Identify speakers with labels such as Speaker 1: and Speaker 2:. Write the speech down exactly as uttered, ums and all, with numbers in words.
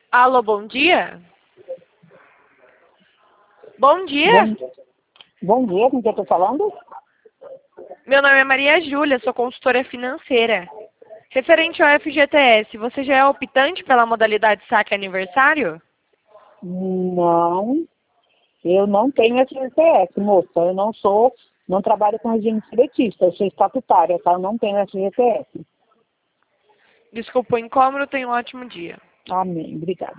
Speaker 1: Alô, bom dia? Bom dia.
Speaker 2: Bom, bom dia, com quem eu estou falando?
Speaker 1: Meu nome é Maria Júlia, sou consultora financeira. Referente ao F G T S, você já é optante pela modalidade saque aniversário?
Speaker 2: Não, eu não tenho F G T S, moça. Eu não sou, não trabalho com regime creditista, eu sou estatutária, tá? Eu não tenho F G T S.
Speaker 1: Desculpa o incômodo, tenha um ótimo dia.
Speaker 2: Amém, obrigada.